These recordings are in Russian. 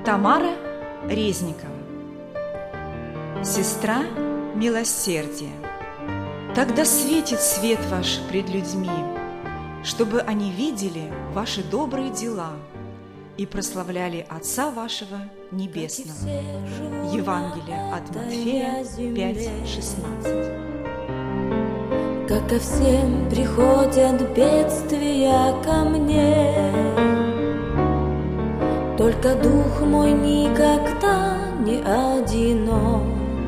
Тамара Резникова. Сестра милосердия. Тогда светит свет ваш пред людьми, чтобы они видели ваши добрые дела и прославляли Отца вашего Небесного. Евангелие от Матфея 5:16. Как ко всем приходят бедствия ко мне, только дух мой никогда не одинок.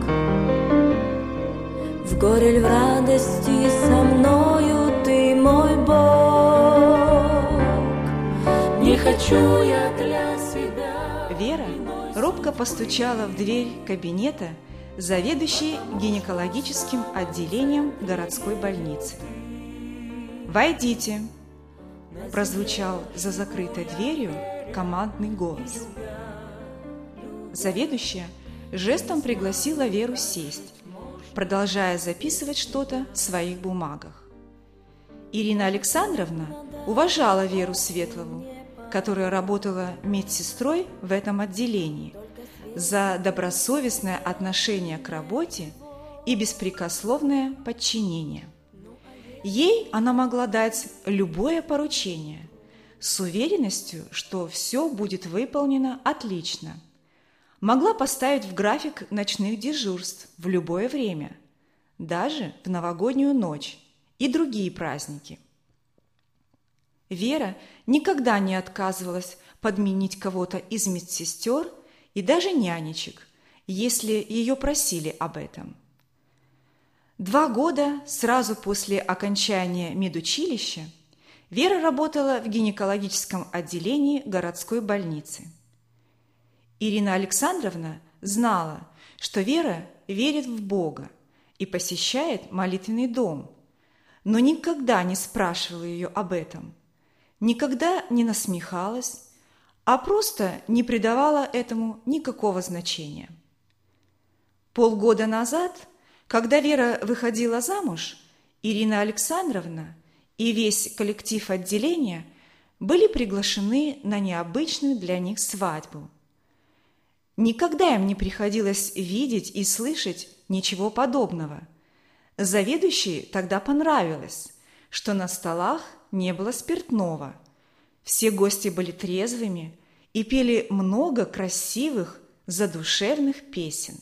В горе ль в радости со мною ты, мой Бог. Не хочу я для себя. Вера робко постучала в дверь кабинета заведующей гинекологическим отделением городской больницы. «Войдите!» – прозвучал за закрытой дверью командный голос. Заведующая жестом пригласила Веру сесть, продолжая записывать что-то в своих бумагах. Ирина Александровна уважала Веру Светлову, которая работала медсестрой в этом отделении, за добросовестное отношение к работе и беспрекословное подчинение. Ей она могла дать любое поручение с уверенностью, что все будет выполнено отлично. Могла поставить в график ночных дежурств в любое время, даже в новогоднюю ночь и другие праздники. Вера никогда не отказывалась подменить кого-то из медсестер и даже нянечек, если ее просили об этом. 2 года сразу после окончания медучилища Вера работала в гинекологическом отделении городской больницы. Ирина Александровна знала, что Вера верит в Бога и посещает молитвенный дом, но никогда не спрашивала ее об этом, никогда не насмехалась, а просто не придавала этому никакого значения. Полгода назад, когда Вера выходила замуж, Ирина Александровна и весь коллектив отделения были приглашены на необычную для них свадьбу. Никогда им не приходилось видеть и слышать ничего подобного. Заведующей тогда понравилось, что на столах не было спиртного. Все гости были трезвыми и пели много красивых, задушевных песен.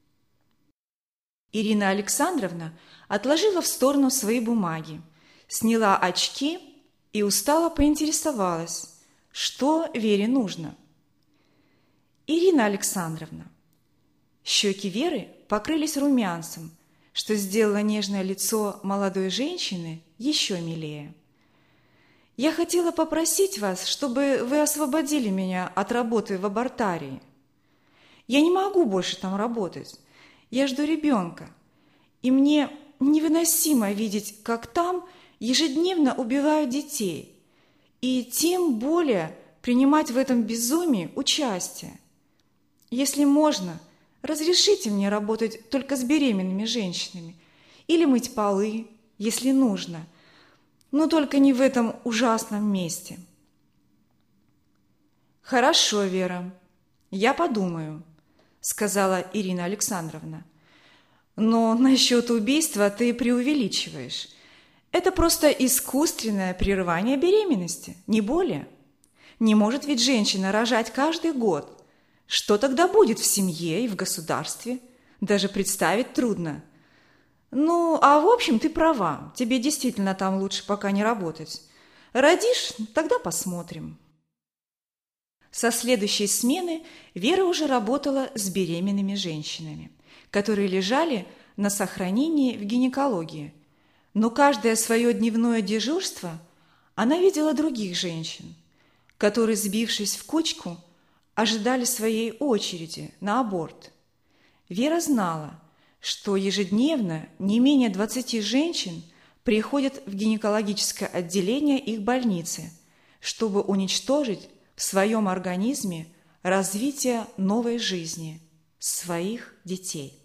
Ирина Александровна отложила в сторону свои бумаги, сняла очки и устало поинтересовалась, что Вере нужно. «Ирина Александровна». Щеки Веры покрылись румянцем, что сделало нежное лицо молодой женщины еще милее. «Я хотела попросить вас, чтобы вы освободили меня от работы в абортарии. Я не могу больше там работать. Я жду ребенка, и мне невыносимо видеть, как там ежедневно убивают детей, и тем более принимать в этом безумии участие. Если можно, разрешите мне работать только с беременными женщинами или мыть полы, если нужно, но только не в этом ужасном месте». «Хорошо, Вера, я подумаю», – сказала Ирина Александровна. «Но насчет убийства ты преувеличиваешь. Это просто искусственное прерывание беременности, не более. Не может ведь женщина рожать каждый год. Что тогда будет в семье и в государстве? Даже представить трудно. Ну, а в общем ты права, тебе действительно там лучше пока не работать. Родишь, тогда посмотрим». Со следующей смены Вера уже работала с беременными женщинами, которые лежали на сохранении в гинекологии. Но каждое свое дневное дежурство она видела других женщин, которые, сбившись в кучку, ожидали своей очереди на аборт. Вера знала, что ежедневно не менее 20 женщин приходят в гинекологическое отделение их больницы, чтобы уничтожить в своем организме развитие новой жизни своих детей.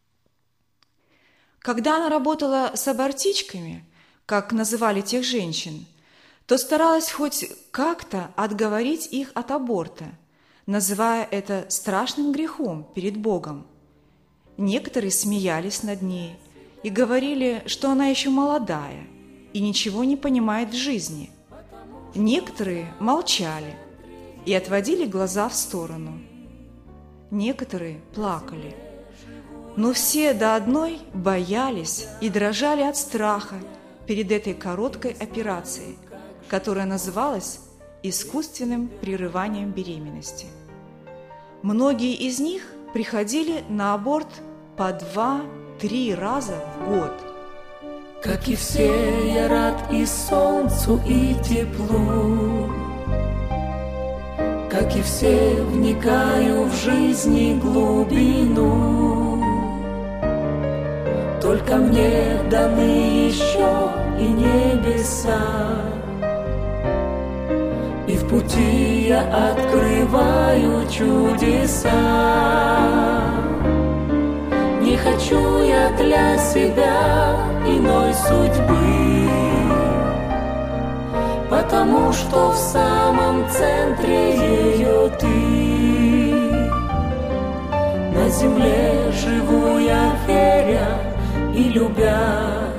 Когда она работала с абортичками, как называли тех женщин, то старалась хоть как-то отговорить их от аборта, называя это страшным грехом перед Богом. Некоторые смеялись над ней и говорили, что она еще молодая и ничего не понимает в жизни. Некоторые молчали и отводили глаза в сторону. Некоторые плакали. Но все до одной боялись и дрожали от страха перед этой короткой операцией, которая называлась искусственным прерыванием беременности. Многие из них приходили на аборт по 2-3 раза в год. Как и все, я рад и солнцу, и теплу. Как и все, вникаю в жизни глубину. Только мне даны еще и небеса, и в пути я открываю чудеса. Не хочу я для себя иной судьбы, потому что в самом центре ее ты. На земле живу я, веря и любя,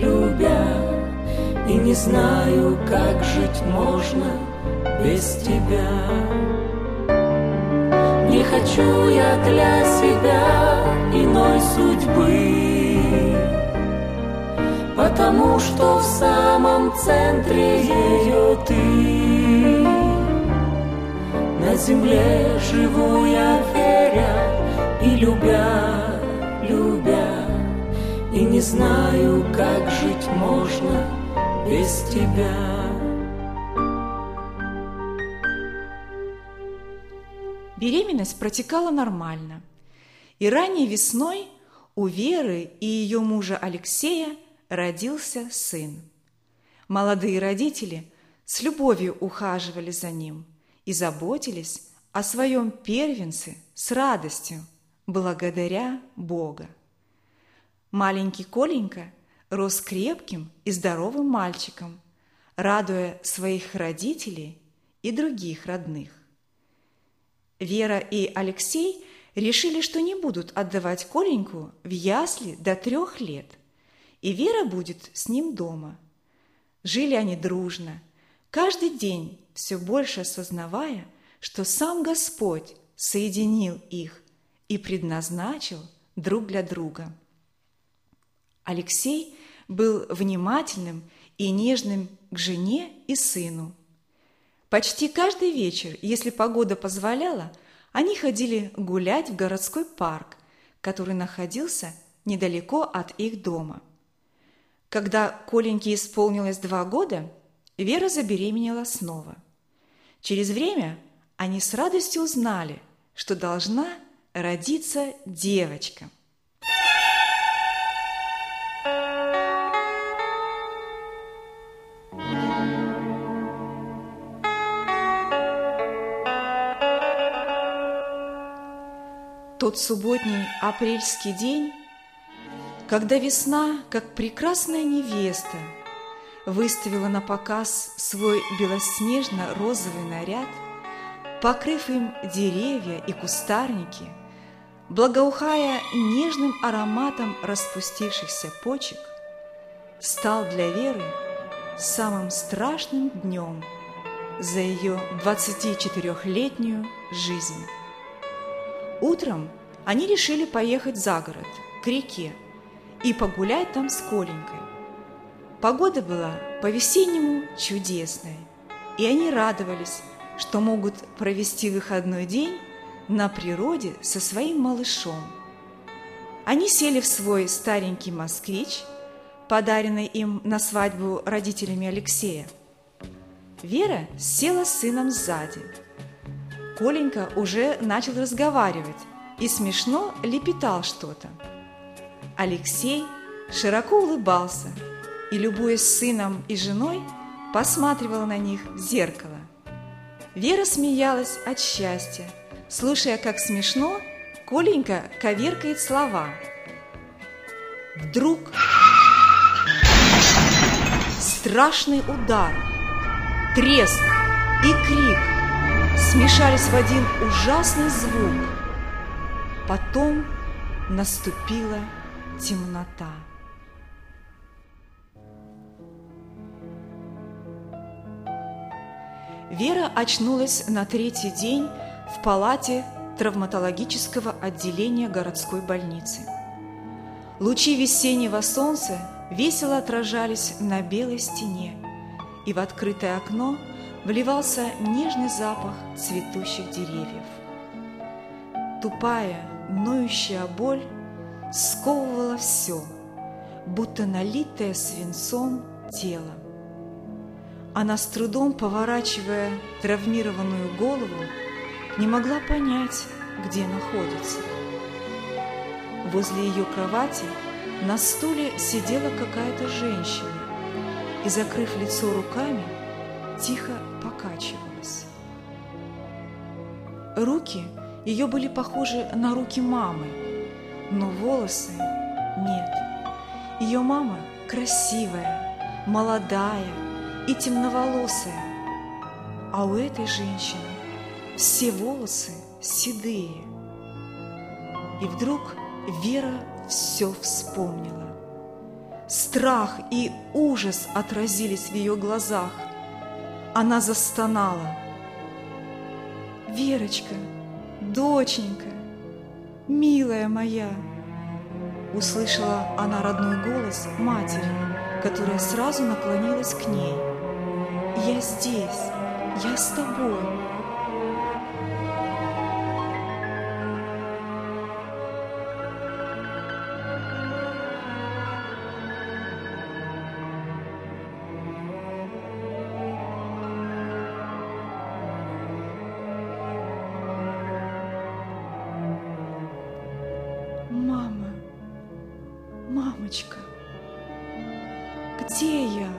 и не знаю, как жить можно без тебя. Не хочу я для себя иной судьбы, потому что в самом центре ее ты. На земле живу я, веря и любя, и не знаю, как жить можно без тебя. Беременность протекала нормально, и ранней весной у Веры и ее мужа Алексея родился сын. Молодые родители с любовью ухаживали за ним и заботились о своем первенце с радостью, благодаря Бога. Маленький Коленька рос крепким и здоровым мальчиком, радуя своих родителей и других родных. Вера и Алексей решили, что не будут отдавать Коленьку в ясли до 3 лет, и Вера будет с ним дома. Жили они дружно, каждый день все больше осознавая, что сам Господь соединил их и предназначил друг для друга. Алексей был внимательным и нежным к жене и сыну. Почти каждый вечер, если погода позволяла, они ходили гулять в городской парк, который находился недалеко от их дома. Когда Коленьке исполнилось 2 года, Вера забеременела снова. Через время они с радостью узнали, что должна родиться девочка. Тот субботний апрельский день, когда весна, как прекрасная невеста, выставила на показ свой белоснежно-розовый наряд, покрыв им деревья и кустарники, благоухая нежным ароматом распустившихся почек, стал для Веры самым страшным днем за ее 24-летнюю жизнь. Утром они решили поехать за город, к реке, и погулять там с Коленькой. Погода была по-весеннему чудесная, и они радовались, что могут провести выходной день на природе со своим малышом. Они сели в свой старенький «Москвич», подаренный им на свадьбу родителями Алексея. Вера села с сыном сзади. Коленька уже начал разговаривать и смешно лепетал что-то. Алексей широко улыбался и, любуясь сыном и женой, посматривал на них в зеркало. Вера смеялась от счастья, слушая, как смешно Коленька коверкает слова. Вдруг страшный удар, треск и крик. смешались в один ужасный звук. Потом наступила темнота. Вера очнулась на третий день в палате травматологического отделения городской больницы. Лучи весеннего солнца весело отражались на белой стене, и в открытое окно вливался нежный запах цветущих деревьев. Тупая, ноющая боль сковывала все, будто налитое свинцом тело. Она, с трудом поворачивая травмированную голову, не могла понять, где находится. Возле ее кровати на стуле сидела какая-то женщина и, закрыв лицо руками, тихо покачивалась. Руки ее были похожи на руки мамы, но волосы нет. Ее мама красивая, молодая и темноволосая, а у этой женщины все волосы седые. И вдруг Вера все вспомнила. Страх и ужас отразились в ее глазах. Она застонала. «Верочка, доченька, милая моя!» Услышала она родной голос матери, которая сразу наклонилась к ней. «Я здесь, я с тобой!» «Мама, мамочка, где я?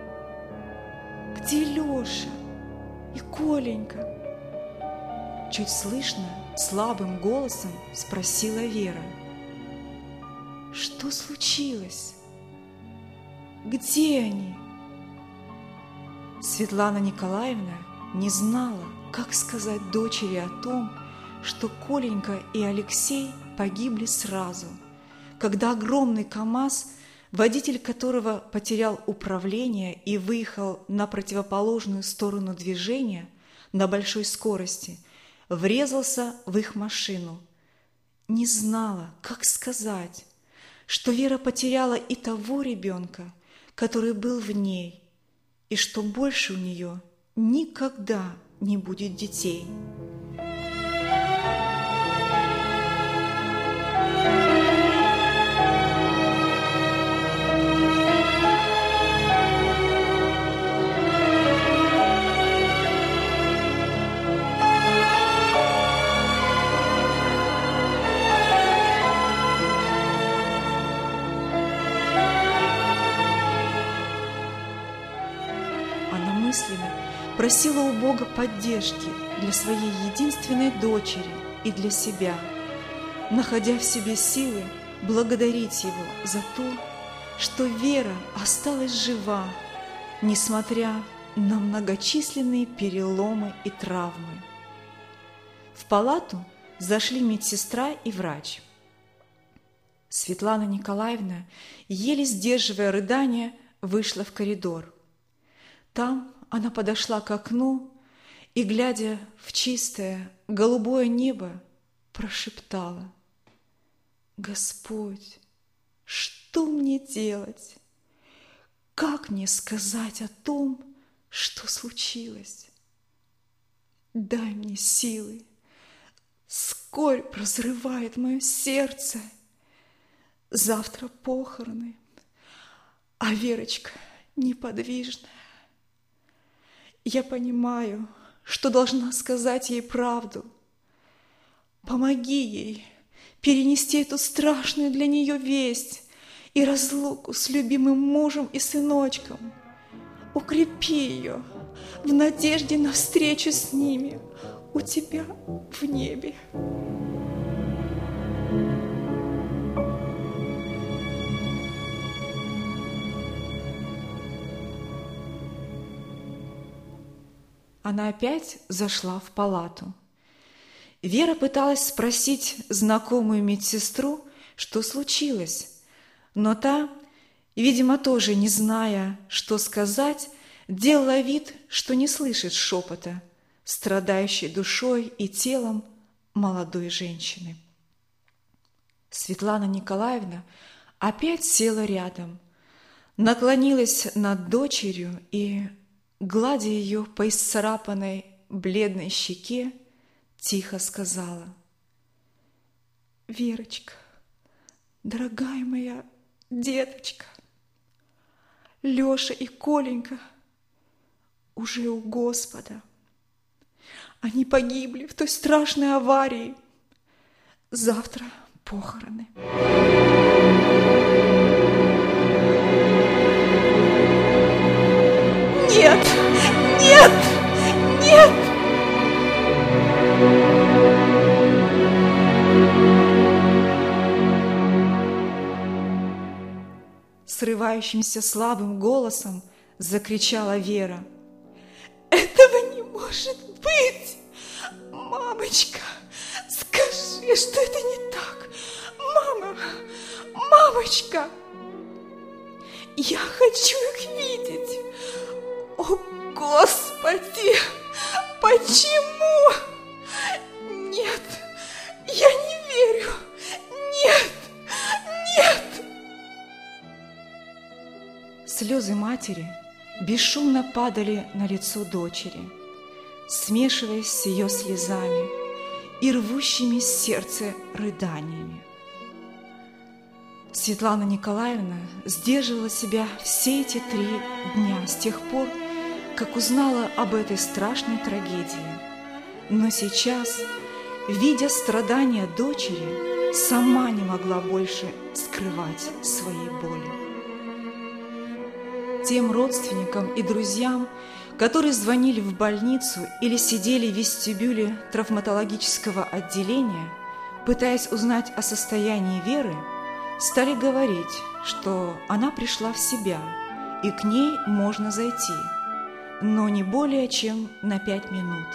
Где Леша и Коленька?» Чуть слышно, слабым голосом спросила Вера. «Что случилось? Где они?» Светлана Николаевна не знала, как сказать дочери о том, что Коленька и Алексей погибли сразу, когда огромный КАМАЗ, водитель которого потерял управление и выехал на противоположную сторону движения на большой скорости, врезался в их машину. Не знала, как сказать, что Вера потеряла и того ребенка, который был в ней, и что больше у нее никогда не будет детей. Мысленно просила у Бога поддержки для своей единственной дочери и для себя, находя в себе силы благодарить Его за то, что Вера осталась жива, несмотря на многочисленные переломы и травмы. В палату зашли медсестра и врач. Светлана Николаевна, еле сдерживая рыдания, вышла в коридор. Там она подошла к окну и, глядя в чистое голубое небо, прошептала: «Господь, что мне делать? Как мне сказать о том, что случилось? Дай мне силы, скорбь разрывает мое сердце. Завтра похороны, а Верочка неподвижная. Я понимаю, что должна сказать ей правду. Помоги ей перенести эту страшную для нее весть и разлуку с любимым мужем и сыночком. Укрепи ее в надежде на встречу с ними у тебя в небе». она опять зашла в палату. Вера пыталась спросить знакомую медсестру, что случилось, но та, видимо, тоже не зная, что сказать, делала вид, что не слышит шепота, страдающей душой и телом молодой женщины. Светлана Николаевна опять села рядом, наклонилась над дочерью и, гладя ее по исцарапанной бледной щеке, тихо сказала: «Верочка, дорогая моя деточка, Леша и Коленька уже у Господа. Они погибли в той страшной аварии. Завтра похороны». «Нет! Нет! Нет!» Срывающимся слабым голосом закричала Вера: «Этого не может быть! Мамочка, скажи, что это не так! Мама! Мамочка! Я хочу их видеть! О, Господи! Почему? Нет! Я не верю! Нет! Нет!» Слезы матери бесшумно падали на лицо дочери, смешиваясь с ее слезами и рвущими сердце рыданиями. Светлана Николаевна сдерживала себя все эти 3 дня с тех пор, как узнала об этой страшной трагедии. Но сейчас, видя страдания дочери, сама не могла больше скрывать своей боли. Тем родственникам и друзьям, которые звонили в больницу или сидели в вестибюле травматологического отделения, пытаясь узнать о состоянии Веры, стали говорить, что она пришла в себя и к ней можно зайти, но не более чем на 5 минут.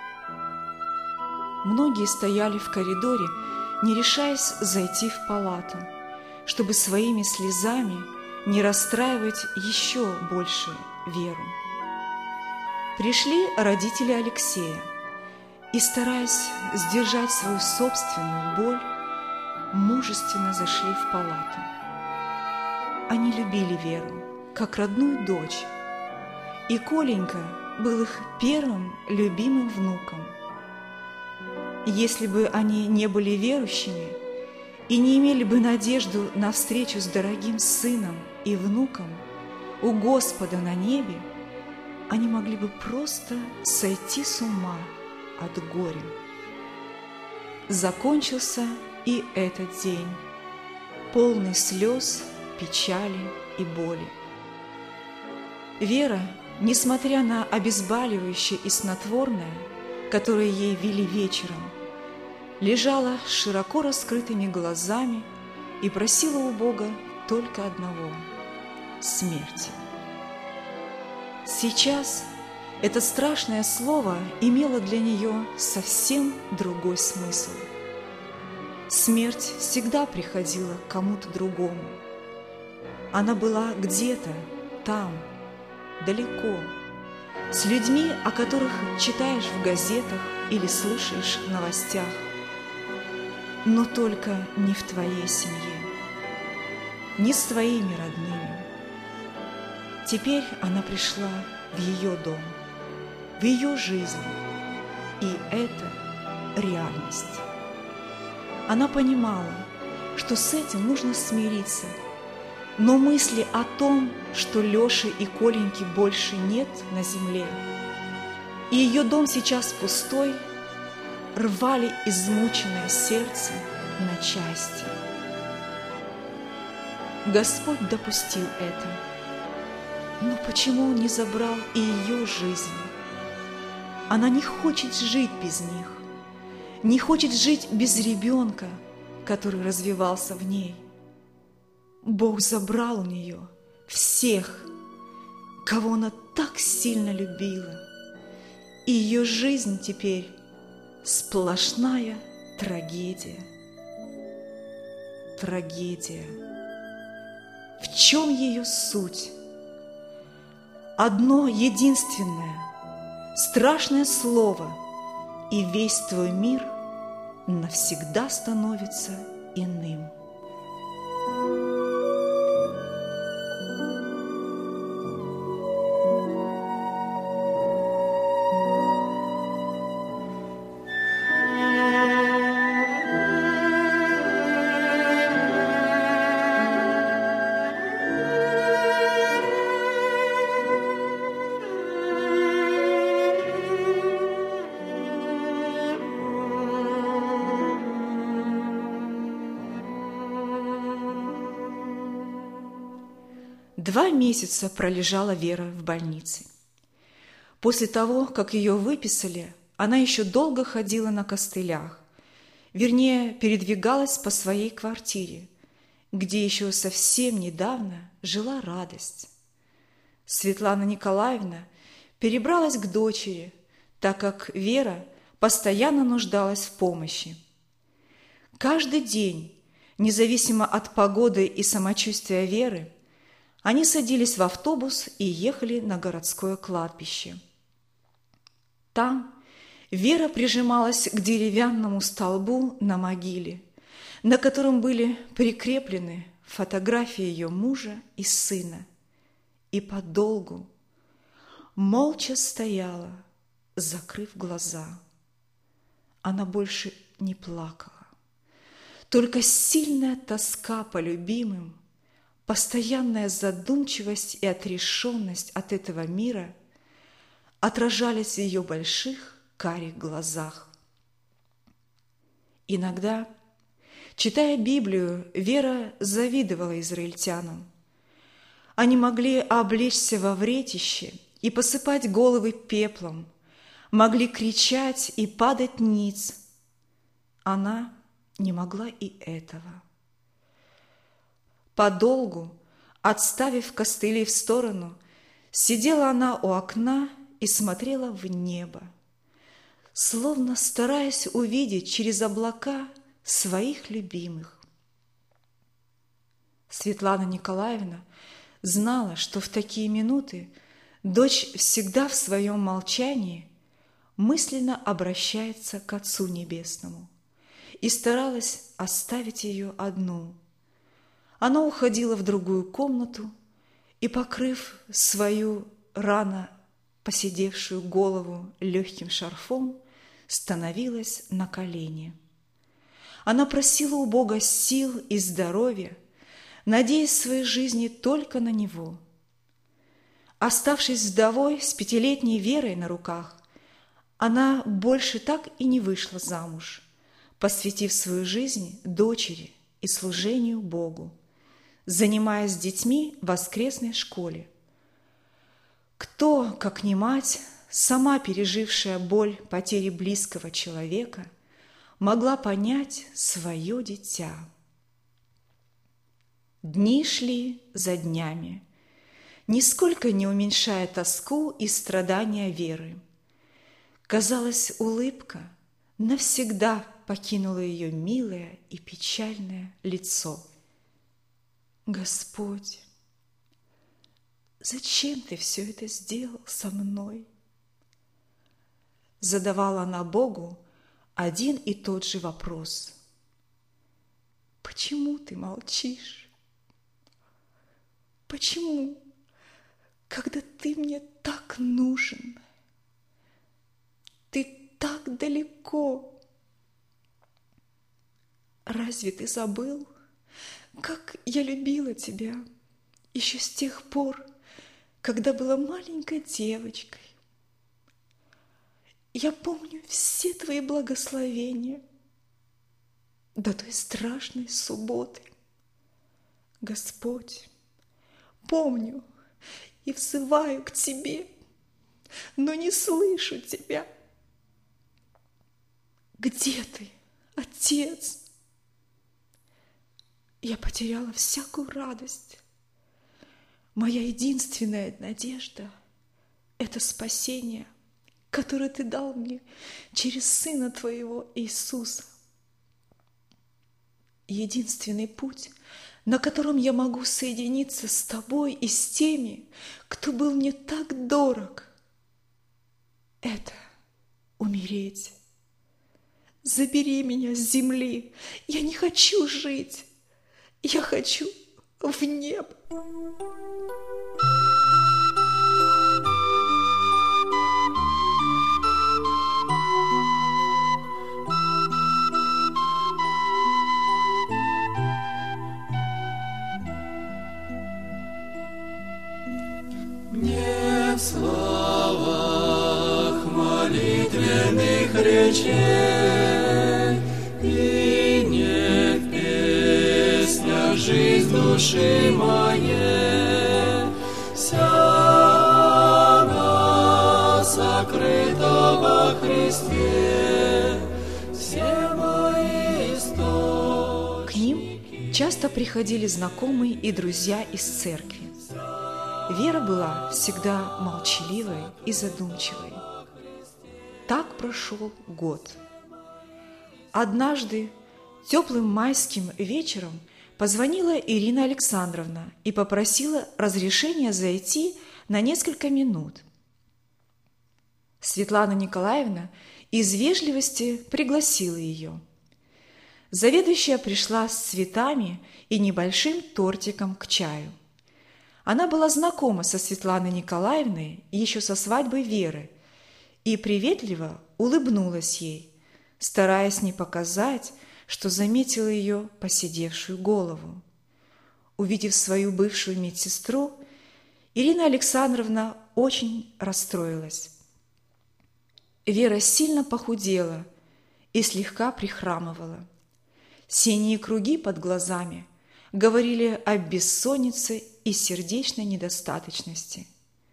Многие стояли в коридоре, не решаясь зайти в палату, чтобы своими слезами не расстраивать еще больше Веру. Пришли родители Алексея и, стараясь сдержать свою собственную боль, мужественно зашли в палату. Они любили Веру, как родную дочь, и Коленька был их первым любимым внуком. Если бы они не были верующими и не имели бы надежду на встречу с дорогим сыном и внуком у Господа на небе, они могли бы просто сойти с ума от горя. Закончился и этот день, полный слез, печали и боли. Вера, несмотря на обезболивающее и снотворное, которое ей ввели вечером, лежала с широко раскрытыми глазами и просила у Бога только одного – смерти. Сейчас это страшное слово имело для нее совсем другой смысл. Смерть всегда приходила к кому-то другому. Она была где-то там, далеко, с людьми, о которых читаешь в газетах или слышишь в новостях, но только не в твоей семье, не с твоими родными. Теперь она пришла в ее дом, в ее жизнь, и это реальность. Она понимала, что с этим нужно смириться, но мысли о том, что Леши и Коленьки больше нет на земле, и ее дом сейчас пустой, рвали измученное сердце на части. Господь допустил это, но почему Он не забрал и ее жизнь? Она не хочет жить без них, не хочет жить без ребенка, который развивался в ней. Бог забрал у нее всех, кого она так сильно любила, и ее жизнь теперь сплошная трагедия. Трагедия. В чем ее суть? Одно единственное, страшное слово, и весь твой мир навсегда становится иным. Два месяца пролежала Вера в больнице. После того, как ее выписали, она еще долго ходила на костылях, вернее, передвигалась по своей квартире, где еще совсем недавно жила радость. Светлана Николаевна перебралась к дочери, так как Вера постоянно нуждалась в помощи. Каждый день, независимо от погоды и самочувствия Веры, они садились в автобус и ехали на городское кладбище. Там Вера прижималась к деревянному столбу на могиле, на котором были прикреплены фотографии ее мужа и сына, и подолгу, молча стояла, закрыв глаза. Она больше не плакала, только сильная тоска по любимым, постоянная задумчивость и отрешенность от этого мира отражались в ее больших карих глазах. Иногда, читая Библию, Вера завидовала израильтянам. Они могли облечься во вретище и посыпать головы пеплом, могли кричать и падать ниц. Она не могла и этого. Подолгу, отставив костыли в сторону, сидела она у окна и смотрела в небо, словно стараясь увидеть через облака своих любимых. Светлана Николаевна знала, что в такие минуты дочь всегда в своем молчании мысленно обращается к Отцу Небесному и старалась оставить ее одну. Она уходила в другую комнату и, покрыв свою рано поседевшую голову легким шарфом, становилась на колени. Она просила у Бога сил и здоровья, надеясь в своей жизни только на Него. Оставшись вдовой с 5-летней Верой на руках, она больше так и не вышла замуж, посвятив свою жизнь дочери и служению Богу, занимаясь с детьми в воскресной школе. Кто, как не мать, сама пережившая боль потери близкого человека, могла понять свое дитя? Дни шли за днями, нисколько не уменьшая тоску и страдания Веры. Казалось, улыбка навсегда покинула ее милое и печальное лицо. «Господь, зачем Ты все это сделал со мной?» Задавала она Богу один и тот же вопрос. «Почему Ты молчишь? Почему, когда Ты мне так нужен? Ты так далеко. Разве Ты забыл, как я любила Тебя еще с тех пор, когда была маленькой девочкой? Я помню все Твои благословения до той страшной субботы. Господь, помню и взываю к Тебе, но не слышу Тебя. Где Ты, Отец? Я потеряла всякую радость. Моя единственная надежда – это спасение который Ты дал мне через Сына Твоего Иисуса. Единственный путь, на котором я могу соединиться с Тобой и с теми, кто был мне так дорог, это умереть. Забери меня с земли. Я не хочу жить. Я хочу в небо. Не в словах молитвенных речей и не в песнях жизнь души моей, вся она сокрыта во Христе, все мои источники. К ним часто приходили знакомые и друзья из церкви. Вера была всегда молчаливой и задумчивой. Так прошел год. Однажды теплым майским вечером позвонила Ирина Александровна и попросила разрешения зайти на несколько минут. Светлана Николаевна из вежливости пригласила ее. Заведующая пришла с цветами и небольшим тортиком к чаю. Она была знакома со Светланой Николаевной еще со свадьбы Веры и приветливо улыбнулась ей, стараясь не показать, что заметила ее поседевшую голову. Увидев свою бывшую медсестру, Ирина Александровна очень расстроилась. Вера сильно похудела и слегка прихрамывала. Синие круги под глазами говорили о бессоннице и сердечной недостаточности.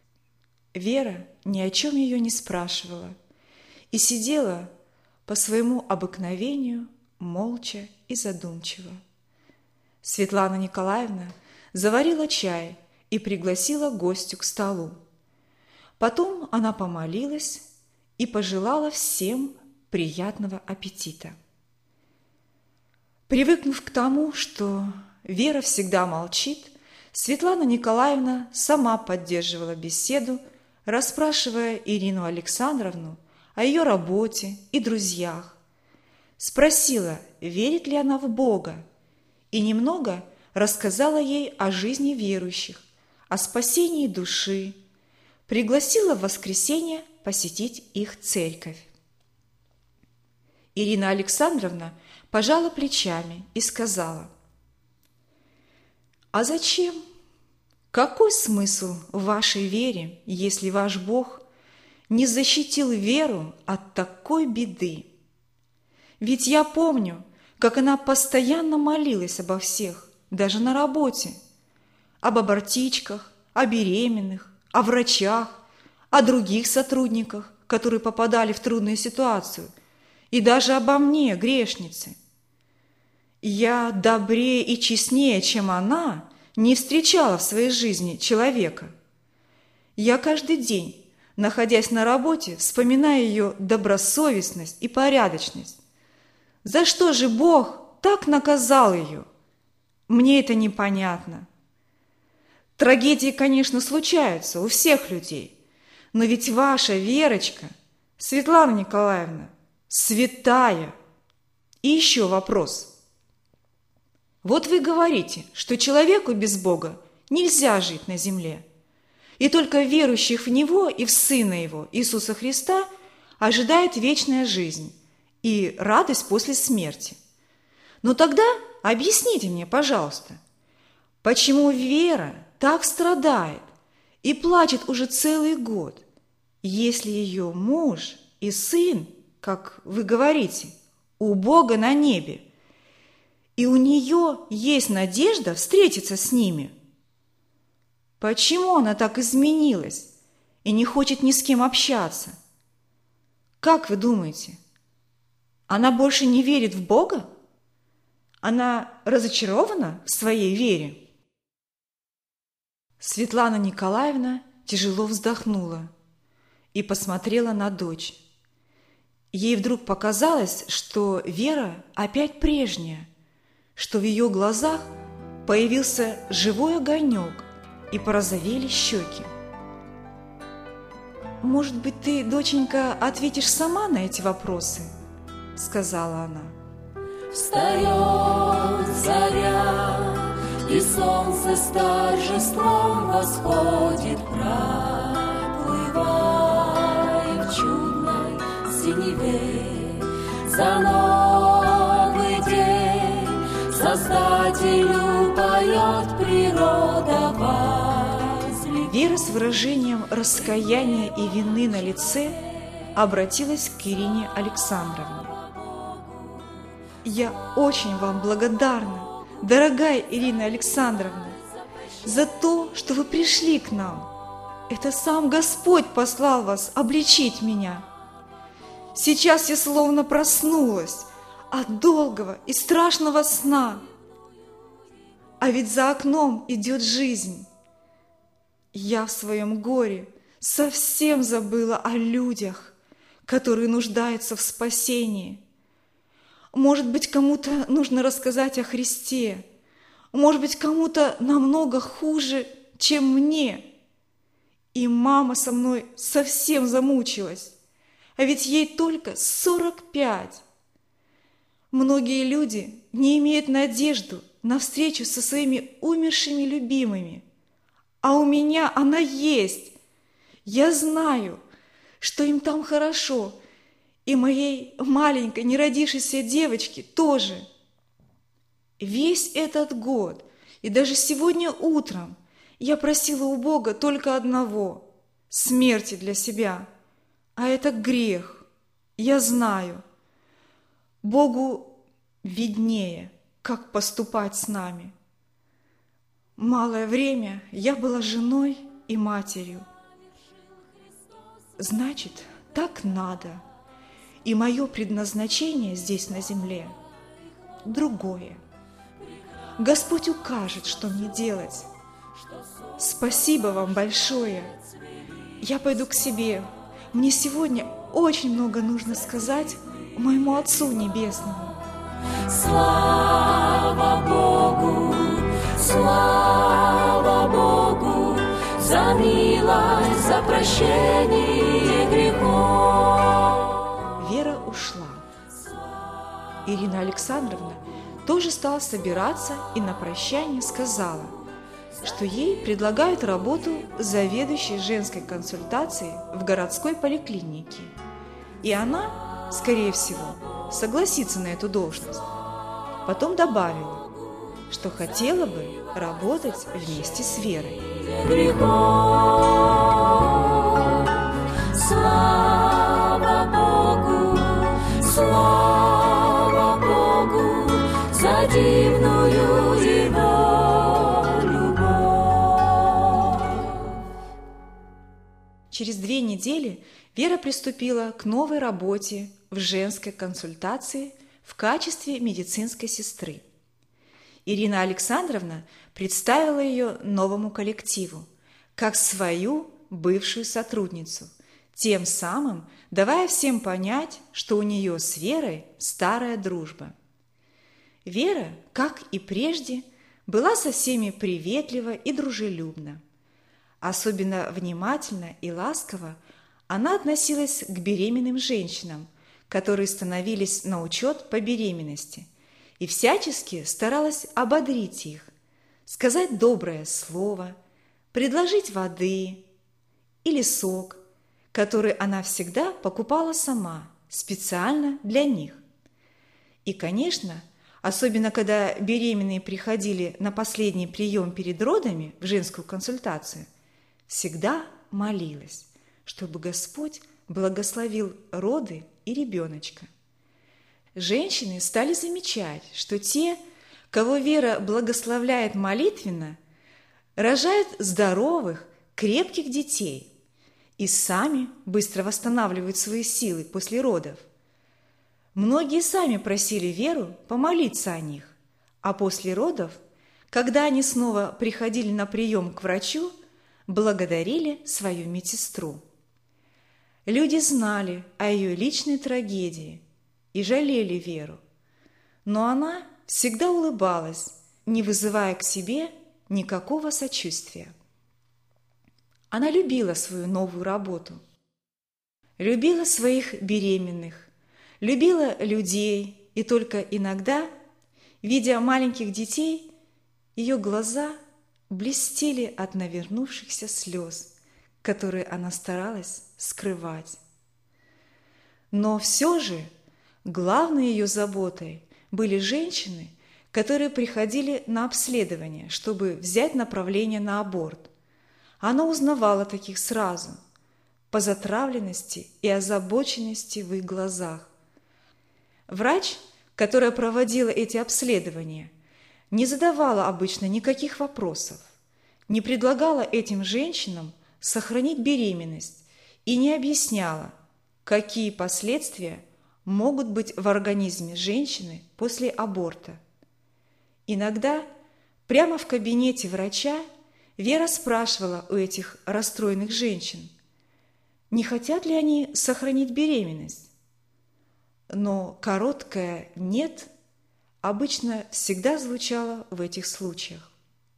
Вера ни о чем ее не спрашивала и сидела по своему обыкновению молча и задумчиво. Светлана Николаевна заварила чай и пригласила гостю к столу. Потом она помолилась и пожелала всем приятного аппетита. Привыкнув к тому, что Вера всегда молчит, Светлана Николаевна сама поддерживала беседу, расспрашивая Ирину Александровну о ее работе и друзьях. Спросила, верит ли она в Бога, и немного рассказала ей о жизни верующих, о спасении души, пригласила в воскресенье посетить их церковь. Ирина Александровна пожала плечами и сказала: «А зачем? Какой смысл в вашей вере, если ваш Бог не защитил веру от такой беды? Ведь я помню, как она постоянно молилась обо всех, даже на работе, об абортичках, о беременных, о врачах, о других сотрудниках, которые попадали в трудную ситуацию, и даже обо мне, грешнице. Я добрее и честнее, чем она, не встречала в своей жизни человека. Я каждый день, находясь на работе, вспоминаю ее добросовестность и порядочность. За что же Бог так наказал ее? Мне это непонятно. Трагедии, конечно, случаются у всех людей, но ведь ваша Верочка, Светлана Николаевна, святая. И еще вопрос. Вот вы говорите, что человеку без Бога нельзя жить на земле, и только верующих в Него и в Сына Его, Иисуса Христа, ожидает вечная жизнь и радость после смерти. Но тогда объясните мне, пожалуйста, почему Вера так страдает и плачет уже целый год, если ее муж и сын, как вы говорите, у Бога на небе, и у нее есть надежда встретиться с ними? Почему она так изменилась и не хочет ни с кем общаться? Как вы думаете, она больше не верит в Бога? Она разочарована в своей вере?» Светлана Николаевна тяжело вздохнула и посмотрела на дочь. Ей вдруг показалось, что Вера опять прежняя, что в ее глазах появился живой огонек и порозовели щеки. «Может быть, ты, доченька, ответишь сама на эти вопросы?» – сказала она. Встает заря, и солнце с торжеством восходит, проплывая в чудной синеве. За новый день Создателю поет природа возле. Вера с выражением раскаяния и вины на лице обратилась к Ирине Александровне. «Я очень вам благодарна, дорогая Ирина Александровна, за то, что вы пришли к нам. Это сам Господь послал вас обличить меня. Сейчас я словно проснулась от долгого и страшного сна. А ведь за окном идет жизнь. Я в своем горе совсем забыла о людях, которые нуждаются в спасении. Может быть, кому-то нужно рассказать о Христе. Может быть, кому-то намного хуже, чем мне. И мама со мной совсем замучилась. А ведь ей только 45. Многие люди не имеют надежду на встречу со своими умершими любимыми. А у меня она есть. Я знаю, что им там хорошо, и моей маленькой неродившейся девочке тоже. Весь этот год и даже сегодня утром я просила у Бога только одного – смерти для себя. А это грех, я знаю. Богу виднее, как поступать с нами. Малое время я была женой и матерью. Значит, так надо. И мое предназначение здесь на земле другое. Господь укажет, что мне делать. Спасибо вам большое. Я пойду к себе. Мне сегодня очень много нужно сказать моему Отцу Небесному. Слава Богу, за милость, за прощение грехов. Вера ушла. Ирина Александровна тоже стала собираться и на прощание сказала, что ей предлагают работу заведующей женской консультацией в городской поликлинике. И она, скорее всего, согласится на эту должность. Потом добавила, что хотела бы работать вместе с Верой. Слава Богу, за дивную Его любовь. Через 2 недели Вера приступила к новой работе в женской консультации в качестве медицинской сестры. Ирина Александровна представила ее новому коллективу, как свою бывшую сотрудницу, тем самым давая всем понять, что у нее с Верой старая дружба. Вера, как и прежде, была со всеми приветлива и дружелюбна. Особенно внимательно и ласково она относилась к беременным женщинам, которые становились на учет по беременности, и всячески старалась ободрить их, сказать доброе слово, предложить воды или сок, который она всегда покупала сама, специально для них. И, конечно, особенно когда беременные приходили на последний прием перед родами в женскую консультацию, всегда молилась, чтобы Господь благословил роды и ребеночка. Женщины стали замечать, что те, кого Вера благословляет молитвенно, рожают здоровых, крепких детей и сами быстро восстанавливают свои силы после родов. Многие сами просили Веру помолиться о них, а после родов, когда они снова приходили на прием к врачу, благодарили свою медсестру. Люди знали о ее личной трагедии и жалели Веру, но она всегда улыбалась, не вызывая к себе никакого сочувствия. Она любила свою новую работу, любила своих беременных, любила людей, и только иногда, видя маленьких детей, ее глаза блестели от навернувшихся слез, которые она старалась скрывать. Но все же главной ее заботой были женщины, которые приходили на обследование, чтобы взять направление на аборт. Она узнавала таких сразу, по затравленности и озабоченности в их глазах. Врач, которая проводила эти обследования, не задавала обычно никаких вопросов, не предлагала этим женщинам сохранить беременность и не объясняла, какие последствия могут быть в организме женщины после аборта. Иногда прямо в кабинете врача Вера спрашивала у этих расстроенных женщин, не хотят ли они сохранить беременность. Но короткое «нет» обычно всегда звучало в этих случаях.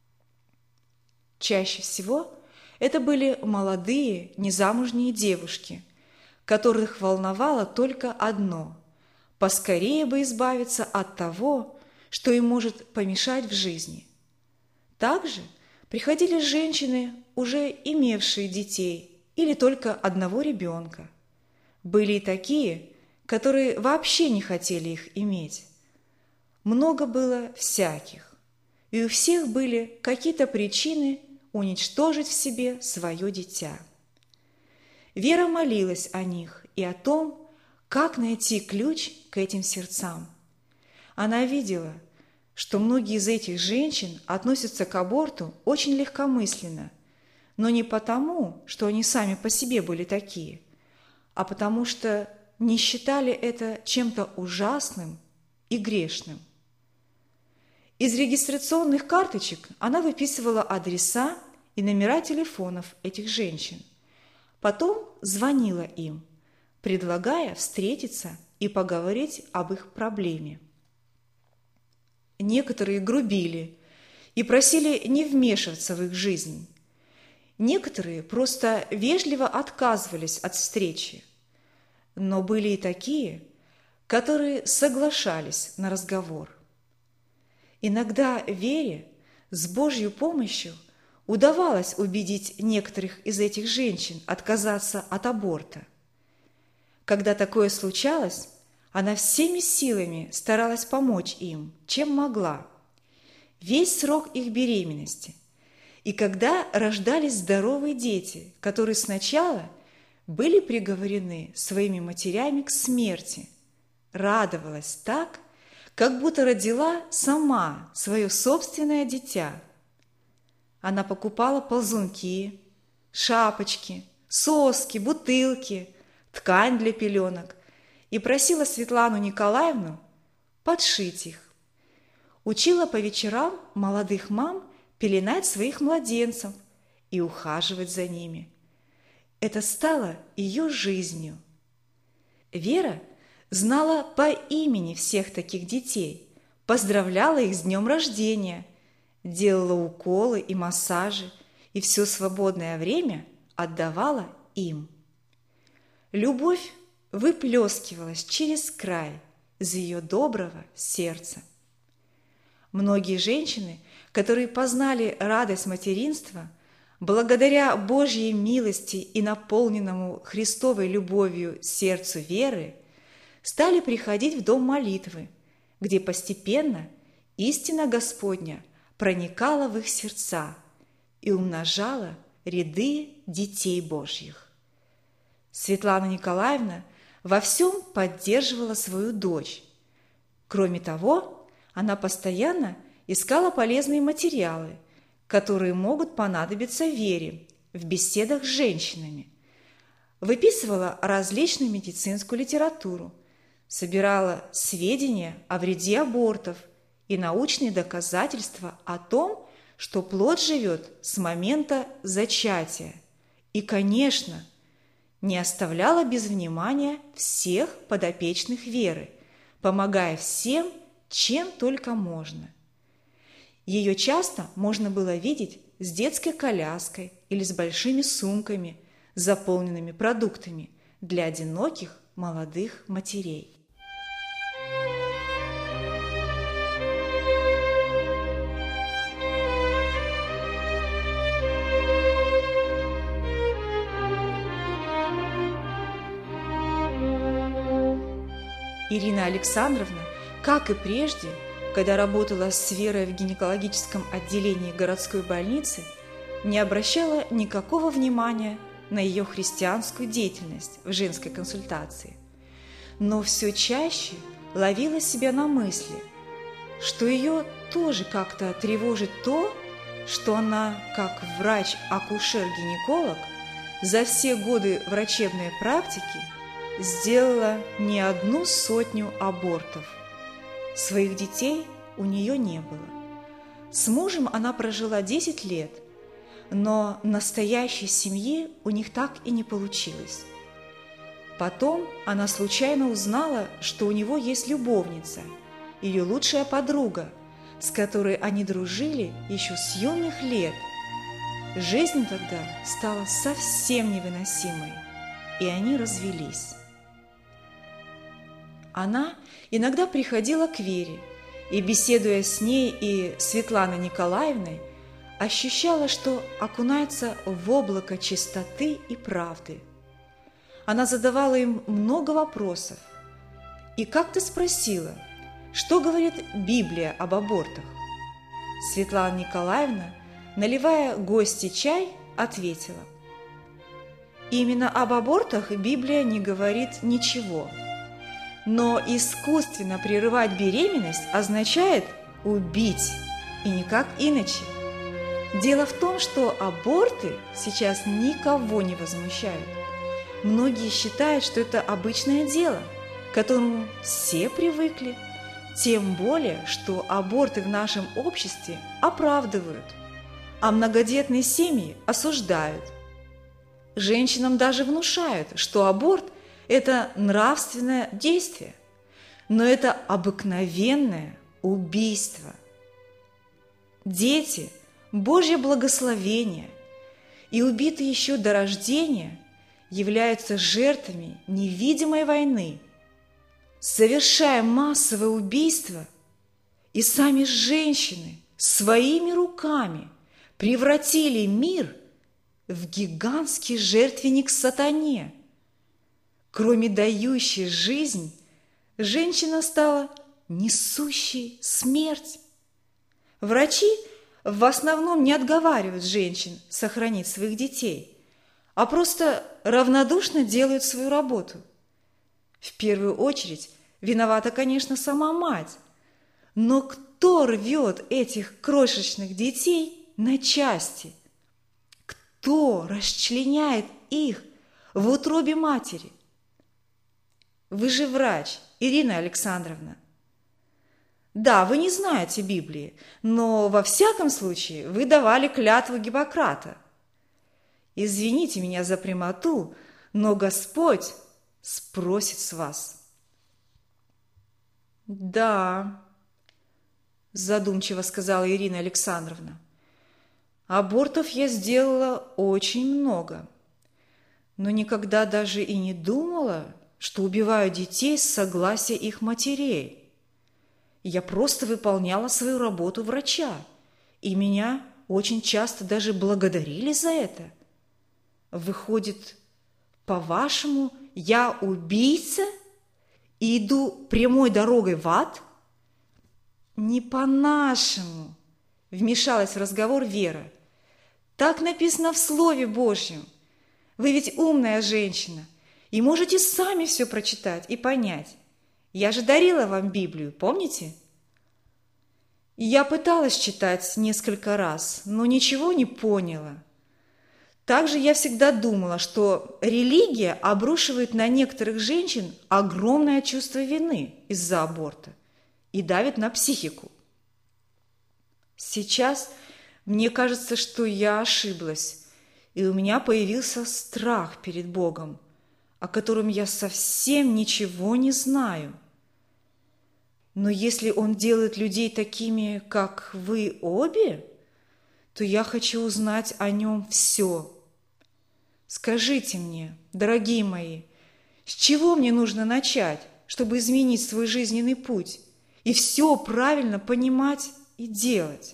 Чаще всего это были молодые, незамужние девушки, которых волновало только одно – поскорее бы избавиться от того, что им может помешать в жизни. Также приходили женщины, уже имевшие детей или только одного ребенка. Были и такие, которые вообще не хотели их иметь. Много было всяких, и у всех были какие-то причины уничтожить в себе свое дитя. Вера молилась о них и о том, как найти ключ к этим сердцам. Она видела, что многие из этих женщин относятся к аборту очень легкомысленно, но не потому, что они сами по себе были такие, а потому что не считали это чем-то ужасным и грешным. Из регистрационных карточек она выписывала адреса и номера телефонов этих женщин. Потом звонила им, предлагая встретиться и поговорить об их проблеме. Некоторые грубили и просили не вмешиваться в их жизнь. Некоторые просто вежливо отказывались от встречи. Но были и такие, которые соглашались на разговор. Иногда Вере с Божьей помощью удавалось убедить некоторых из этих женщин отказаться от аборта. Когда такое случалось, она всеми силами старалась помочь им, чем могла, весь срок их беременности. И когда рождались здоровые дети, которые сначала были приговорены своими матерями к смерти, радовалась так, как будто родила сама свое собственное дитя. Она покупала ползунки, шапочки, соски, бутылки, ткань для пеленок и просила Светлану Николаевну подшить их. Учила по вечерам молодых мам пеленать своих младенцев и ухаживать за ними. Это стало ее жизнью. Вера знала по имени всех таких детей, поздравляла их с днем рождения, делала уколы и массажи, и все свободное время отдавала им. Любовь выплескивалась через край из ее доброго сердца. Многие женщины, которые познали радость материнства, благодаря Божьей милости и наполненному Христовой любовью сердцу Веры, стали приходить в дом молитвы, где постепенно истина Господня проникала в их сердца и умножала ряды детей Божьих. Светлана Николаевна во всем поддерживала свою дочь. Кроме того, она постоянно искала полезные материалы, которые могут понадобиться Вере в беседах с женщинами. Выписывала различную медицинскую литературу, собирала сведения о вреде абортов и научные доказательства о том, что плод живет с момента зачатия. И, конечно, не оставляла без внимания всех подопечных Веры, помогая всем, чем только можно. Ее часто можно было видеть с детской коляской или с большими сумками, заполненными продуктами для одиноких молодых матерей. Ирина Александровна, как и прежде, когда работала с Верой в гинекологическом отделении городской больницы, не обращала никакого внимания на ее христианскую деятельность в женской консультации, но все чаще ловила себя на мысли, что ее тоже как-то тревожит то, что она, как врач-акушер-гинеколог, за все годы врачебной практики сделала не 100 абортов. Своих детей у нее не было. С мужем она прожила 10 лет, но настоящей семьи у них так и не получилось. Потом она случайно узнала, что у него есть любовница, ее лучшая подруга, с которой они дружили еще с юных лет. Жизнь тогда стала совсем невыносимой, и они развелись. Она иногда приходила к Вере и, беседуя с ней и Светланой Николаевной, ощущала, что окунается в облако чистоты и правды. Она задавала им много вопросов и как-то спросила, что говорит Библия об абортах. Светлана Николаевна, наливая гости чай, ответила: «Именно об абортах Библия не говорит ничего. Но искусственно прерывать беременность означает убить, и никак иначе. Дело в том, что аборты сейчас никого не возмущают. Многие считают, что это обычное дело, к которому все привыкли, тем более, что аборты в нашем обществе оправдывают, а многодетные семьи осуждают. Женщинам даже внушают, что аборт – это нравственное действие, но это обыкновенное убийство. Дети – Божье благословение, и убитые еще до рождения являются жертвами невидимой войны. Совершая массовое убийство, и сами женщины своими руками превратили мир в гигантский жертвенник сатане. Кроме дающей жизнь, женщина стала несущей смерть. Врачи в основном не отговаривают женщин сохранить своих детей, а просто равнодушно делают свою работу. В первую очередь виновата, конечно, сама мать, но кто рвет этих крошечных детей на части? Кто расчленяет их в утробе матери? Вы же врач, Ирина Александровна. Да, вы не знаете Библии, но во всяком случае вы давали клятву Гиппократа. Извините меня за прямоту, но Господь спросит с вас. Да, задумчиво сказала Ирина Александровна, абортов я сделала очень много, но никогда даже и не думала, что убиваю детей с согласия их матерей. Я просто выполняла свою работу врача, и меня очень часто даже благодарили за это. Выходит, по-вашему, я убийца и иду прямой дорогой в ад? Не по-нашему, вмешалась в разговор Вера. Так написано в Слове Божьем. Вы ведь умная женщина и можете сами все прочитать и понять. Я же дарила вам Библию, помните? Я пыталась читать несколько раз, но ничего не поняла. Также я всегда думала, что религия обрушивает на некоторых женщин огромное чувство вины из-за аборта и давит на психику. Сейчас мне кажется, что я ошиблась, и у меня появился страх перед Богом, о котором я совсем ничего не знаю. Но если он делает людей такими, как вы обе, то я хочу узнать о нем все. Скажите мне, дорогие мои, с чего мне нужно начать, чтобы изменить свой жизненный путь и все правильно понимать и делать?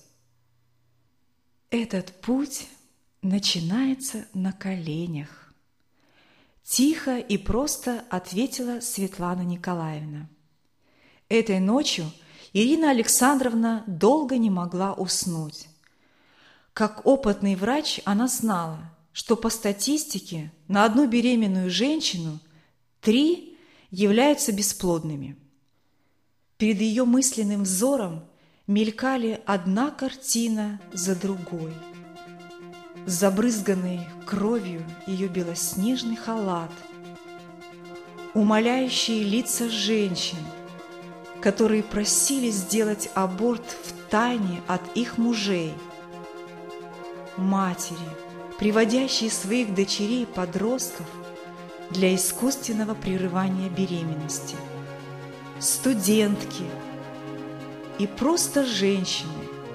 Этот путь начинается на коленях. Тихо и просто ответила Светлана Николаевна. Этой ночью Ирина Александровна долго не могла уснуть. Как опытный врач она знала, что по статистике на одну беременную женщину 3 являются бесплодными. Перед ее мысленным взором мелькали одна картина за другой. Забрызганный кровью ее белоснежный халат, умоляющие лица женщин, которые просили сделать аборт втайне от их мужей, матери, приводящие своих дочерей-подростков для искусственного прерывания беременности, студентки и просто женщины,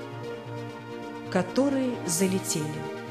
которые залетели.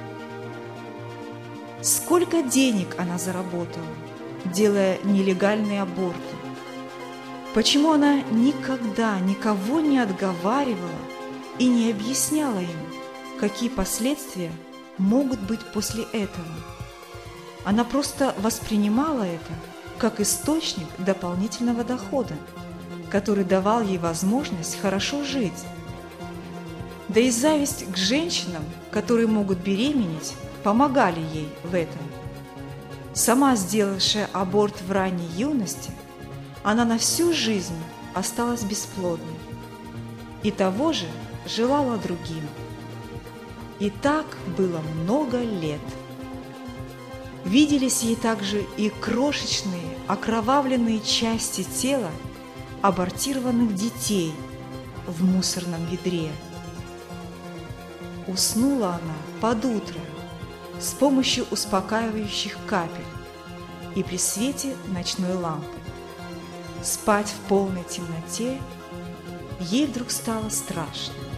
Сколько денег она заработала, делая нелегальные аборты? Почему она никогда никого не отговаривала и не объясняла им, какие последствия могут быть после этого? Она просто воспринимала это как источник дополнительного дохода, который давал ей возможность хорошо жить. Да и зависть к женщинам, которые могут беременеть, помогали ей в этом. Сама сделавшая аборт в ранней юности, она на всю жизнь осталась бесплодной и того же желала другим. И так было много лет. Виделись ей также и крошечные окровавленные части тела абортированных детей в мусорном ведре. Уснула она под утро с помощью успокаивающих капель и при свете ночной лампы. Спать в полной темноте ей вдруг стало страшно.